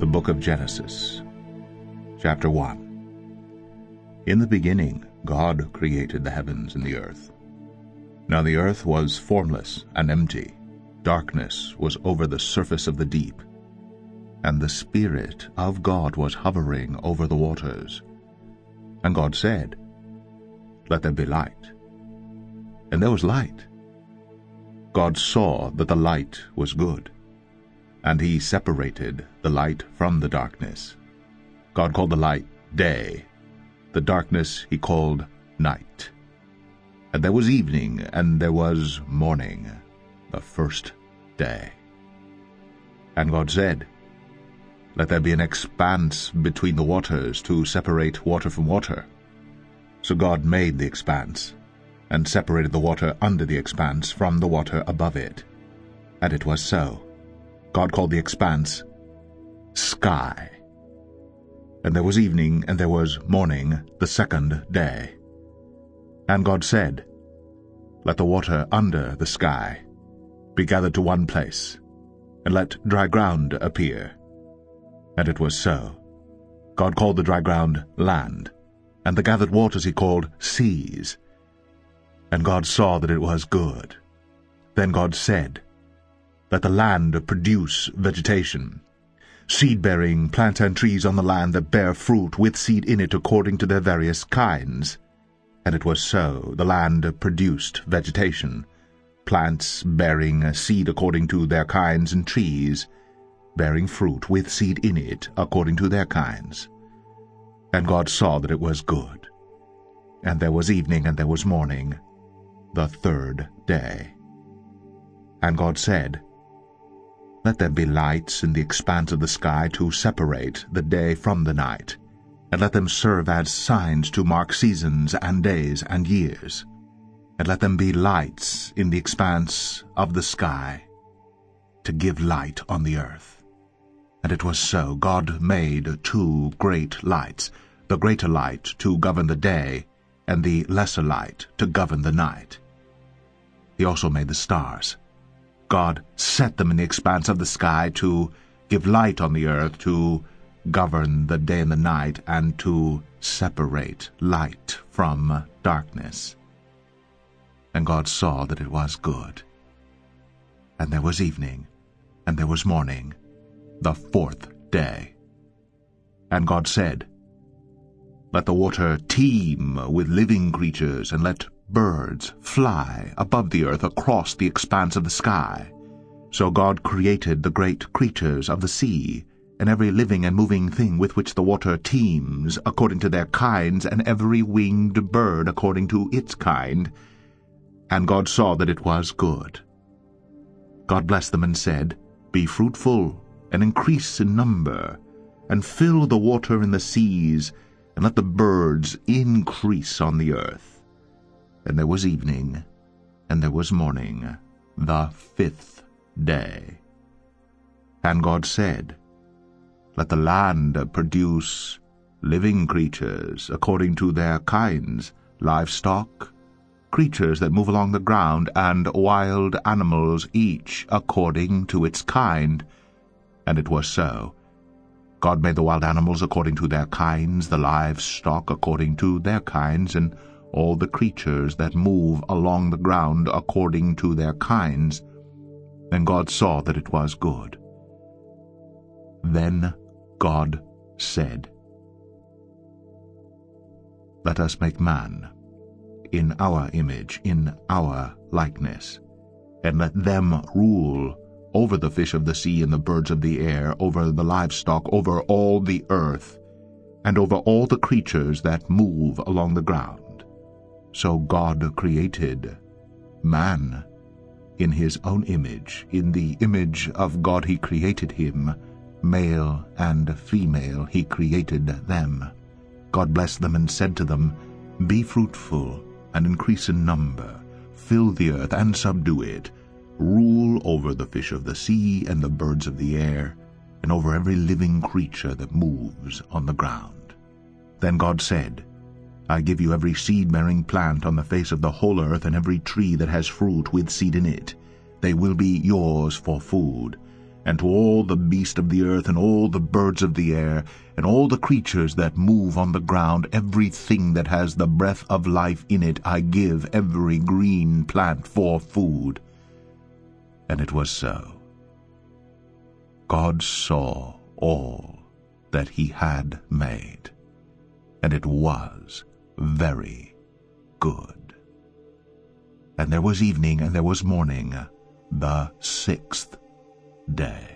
The Book of Genesis, Chapter 1. In the beginning God created the heavens and the earth. Now the earth was formless and empty. Darkness was over the surface of the deep, and the Spirit of God was hovering over the waters. And God said, "Let there be light." And there was light. God saw that the light was good, and he separated the light from the darkness. God called the light day, the darkness he called night. And there was evening, and there was morning, the first day. And God said, "Let there be an expanse between the waters to separate water from water." So God made the expanse, and separated the water under the expanse from the water above it. And it was so. God called the expanse sky. And there was evening, and there was morning, the second day. And God said, "Let the water under the sky be gathered to one place, and let dry ground appear." And it was so. God called the dry ground land, and the gathered waters he called seas. And God saw that it was good. Then God said, "Let the land produce vegetation, seed-bearing plants and trees on the land that bear fruit with seed in it according to their various kinds." And it was so. The land produced vegetation, plants bearing seed according to their kinds, and trees bearing fruit with seed in it according to their kinds. And God saw that it was good. And there was evening, and there was morning, the third day. And God said, "Let there be lights in the expanse of the sky to separate the day from the night, and let them serve as signs to mark seasons and days and years. And let them be lights in the expanse of the sky to give light on the earth." And it was so. God made two great lights, the greater light to govern the day, and the lesser light to govern the night. He also made the stars. God set them in the expanse of the sky to give light on the earth, to govern the day and the night, and to separate light from darkness. And God saw that it was good. And there was evening, and there was morning, the fourth day. And God said, "Let the water teem with living creatures, and let birds fly above the earth across the expanse of the sky." So God created the great creatures of the sea, and every living and moving thing with which the water teems, according to their kinds, and every winged bird according to its kind. And God saw that it was good. God blessed them and said, "Be fruitful, and increase in number, and fill the water in the seas, and let the birds increase on the earth." And there was evening, and there was morning, the fifth day. And God said, "Let the land produce living creatures according to their kinds, livestock, creatures that move along the ground, and wild animals, each according to its kind." And it was so. God made the wild animals according to their kinds, the livestock according to their kinds, and all the creatures that move along the ground according to their kinds. And God saw that it was good. Then God said, "Let us make man in our image, in our likeness, and let them rule over the fish of the sea and the birds of the air, over the livestock, over all the earth, and over all the creatures that move along the ground." So God created man in his own image. In the image of God he created him. Male and female he created them. God blessed them and said to them, "Be fruitful and increase in number. Fill the earth and subdue it. Rule over the fish of the sea and the birds of the air, and over every living creature that moves on the ground." Then God said, "I give you every seed-bearing plant on the face of the whole earth, and every tree that has fruit with seed in it. They will be yours for food. and to all the beasts of the earth, and all the birds of the air, and all the creatures that move on the ground, everything that has the breath of life in it, I give every green plant for food. And it was so. God saw all that he had made, and it was very good. And there was evening, and there was morning, the 6th day.